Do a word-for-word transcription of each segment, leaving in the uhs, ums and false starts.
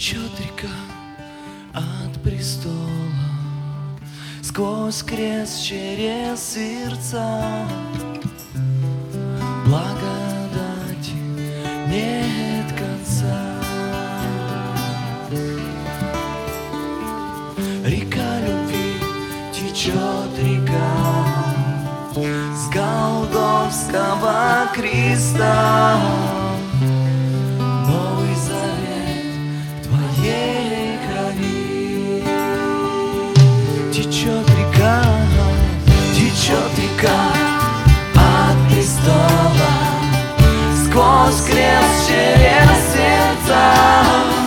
Течет река от престола, сквозь крест через сердца. Благодати нет конца. Река любви течет река с Голгофского креста. Новый завет в твоей крови. Течет река, течет река от престола, сквозь крест через сердца.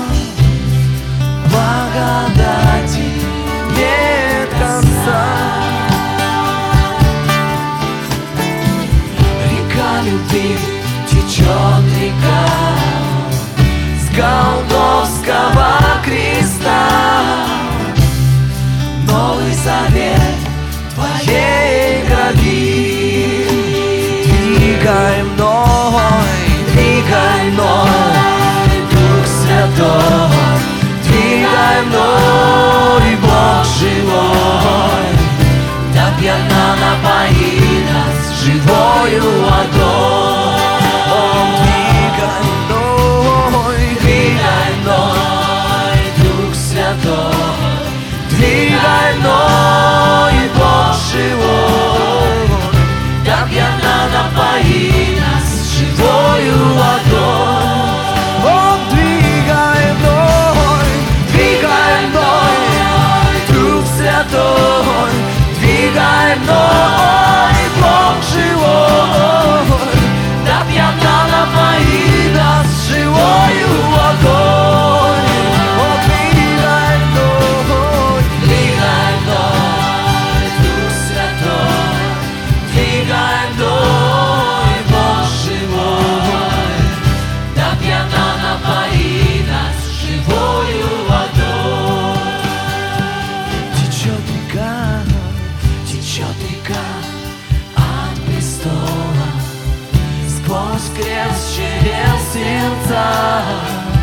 Благодати нет конца. Река любви течет река с Голгофского креста. Новый завет в твоей крови. Двигай мной, двигай мной, Дух Святой, двигай мной, Бог живой. Да пьяна напои нас живою водой. Двигай мной, двигай мной, Дух Святой, двигай мной, Бог живой. Да пьяна напои нас живою водой. О, двигай мной, двигай мной, Дух Святой, двигай мной, Бог живой. Да пьяна напои нас живою водой. О, двигай мной, двигай мной, Дух Святой, двигай мной, Бог живой. Да пьяна напои нас живою водой. Течет река, течет река от престола, сквозь крест через сердца.